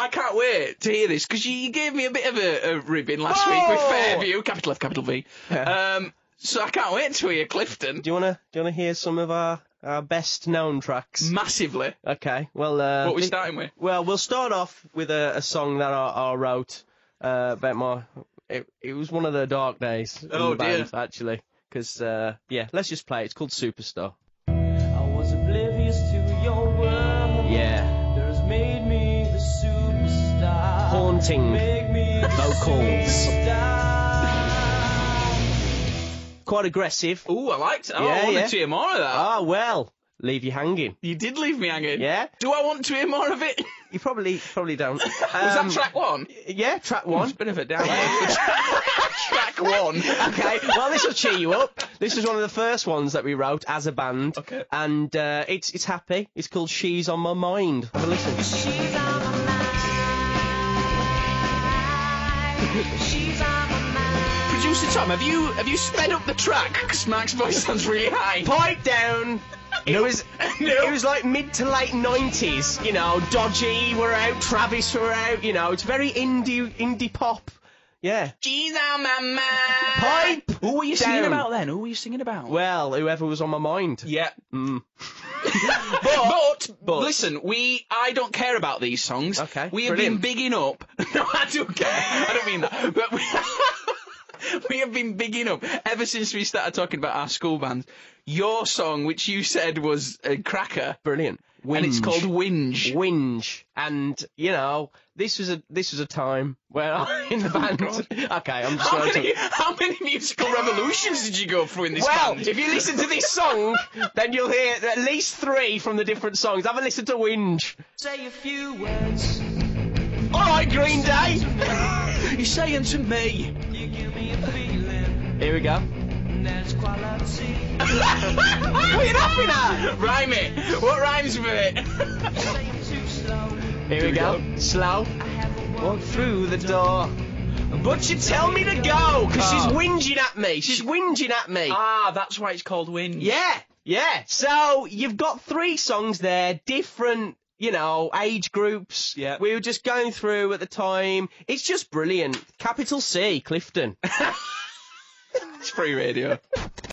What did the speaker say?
I can't wait to hear this, because you gave me a bit of a ribbon last week with Fairview, capital F, capital V. Yeah. So I can't wait to hear Clifton. Do you wanna hear some of our best known tracks? Massively. Okay. Well, What are we starting with? Well, we'll start off with a song that I wrote about my. It was one of the dark days in the band, actually. Because let's just play it. It's called Superstar. I was oblivious to your world. Yeah. There's made me the superstar. Haunting Make me the vocals. superstar. Quite aggressive. Ooh, I liked it. Oh, Yeah, I wanted yeah. to hear more of that. Ah, well, leave you hanging. You did leave me hanging. Yeah. Do I want to hear more of it? You probably don't. Was that track one? Yeah, track It's one. a bit of a down. Track one. Okay, well, this will cheer you up. This was one of the first ones that we wrote as a band. Okay. And it's happy. It's called She's on My Mind. Have a listen. She's on my mind. She's on my mind. Producer Tom, have you sped up the track? Because Mark's voice sounds really high. Pipe down. It was like mid to late 90s, you know, Dodgy were out, Travis were out, you know, it's very indie pop. Yeah. She's on my mind. Pipe Who were you singing down. about then? Who were you singing about? Well, whoever was on my mind. Yeah. Mm. But listen, I don't care about these songs. Okay, We have brilliant. been bigging up. No, I don't care. I don't mean that. But we have been bigging up ever since we started talking about our school bands. Your song, which you said was a cracker, Brilliant. and it's Whinge. called Whinge. Whinge. And, you know, this was a time where I, in the band. Okay, I'm just going to. How many musical revolutions did you go through in this Well, band? if you listen to this song, then you'll hear at least 3 from the different songs. Have a listen to Whinge. Say a few words. All right, Green Day. You're saying to me. You give me a feeling. Here we go. And that's quality. What are you laughing at? Rhyme it. What rhymes with it? You say I'm too slow. Here we go. Slow. I haven't Walk through the door. But you tell me to go, because she's whinging at me. She's whinging at me. That's why it's called Whinge. Yeah. So you've got 3 songs there, different, you know, age groups. Yeah. We were just going through at the time. It's just brilliant. Capital C, Clifton. It's free radio.